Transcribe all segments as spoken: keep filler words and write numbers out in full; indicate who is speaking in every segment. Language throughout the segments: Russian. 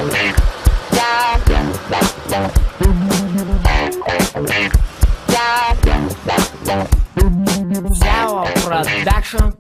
Speaker 1: Зяо Продакшн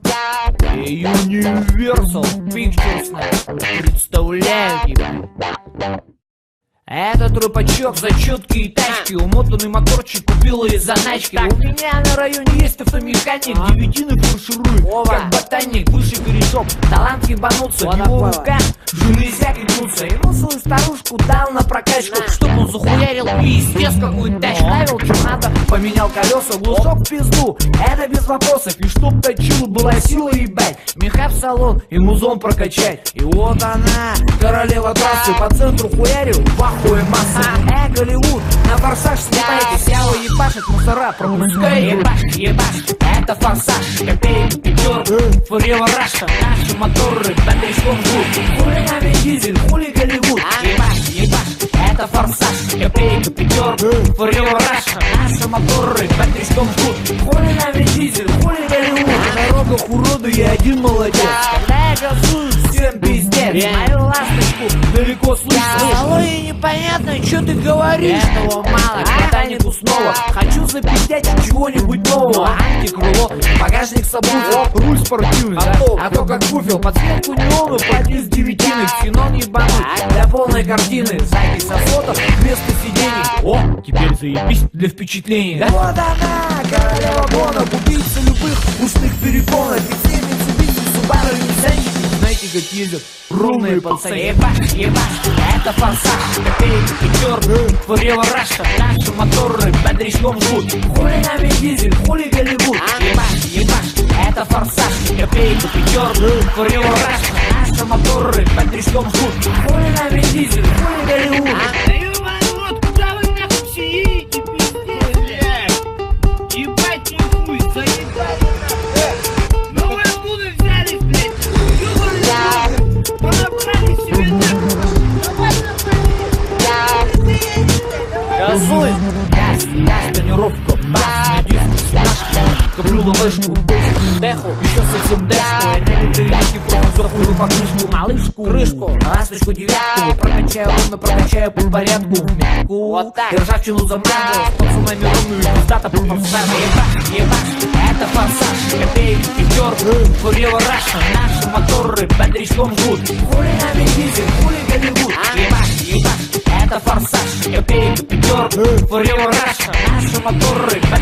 Speaker 1: и Universal Pictures представляют его. Этот рыбачок за четкие тачки, умотанный моторчик купила из заначки. У меня на районе есть автомеханик, девятины фарширует, как ботаник, выше корешок. Талант ебануться, в его руках железяки гнутся. Ему свою старушку дал на прокачку, чтоб он захуярил и исчез какую-то тачку. Ставил что надо, поменял колеса, глушок в пизду, это без вопросов. И чтоб точила была сила ебать, меха в салон и музон прокачать. И вот она, королева трассы, по центру хуярил, хуй масса. Э, Голливуд, на форсаж слетайте, сяо ебашит мусора, пропускай. Ебаш, ебаш, это форсаж, копейка, пятерка, Forever Rush. Наши моторы под речком жгут, хули нами дизель, хули Голливуд. Ебаш, ебаш, это форсаж, копейка, пятерка, Forever Rush. Наши моторы под речком жгут, хули нами дизель, хули Голливуд. На дорогах уроды я один молодец, когда я газую, всем пиздец. Мою ласточку далеко слышно, и непонятно, что ты говоришь. Этого мало, ботанику снова хочу запиздять чего-нибудь нового. Антикрыло, багажник сабвуфер, руль спортивный, да? А то как буфел, подсветку неону, подниз девятины, ксенон ебануть для полной картины. Сзади сосотов вместо сидений. О, теперь заебись для впечатлений, да? Вот она, королева гонок, убийца любых устных перепонок. И все Mitsubishi, Subaru, Nissan. Знаете, как ездят ровные пацаны. Ебаш, ебаш, это форсаж, копейка, пятерка, Forever Rush. Наши моторы под речком жгут, хули нами дизель, хули Голливуд. Ебаш, ебаш, это форсаж, копейка, пятерка, Forever Rush. Наши моторы под речком жгут, хули нами дизель, хули Голливуд.
Speaker 2: Даю вам рот, куда вы нахуй все едете, пиздец, блядь. Ебать не хуй, заебали. Ну вы откуда взялись, блядь? Понабрали себе
Speaker 1: газуй, газ, газ, тонировка, бас, на диск, смашка, коплю ловешку, деху, еще совсем дешку. Это литрики, прохожу по крышку, малышку, крышку, ласточку, девятку, прокачаю ровно, прокачаю по порядку, мягку, вот так, и ржавчину замазал, с пацанами ровную, пиздата по форсажу. Ебаш, ебаш, это форсаж, копейка, пятерка, Forever Rush. Наши моторы под речком жгут, хули нами дизель, хули Голливуд. Ебаш, ебаш, это форсаж, копейка, пятерка, Forever Rush. Наши моторы под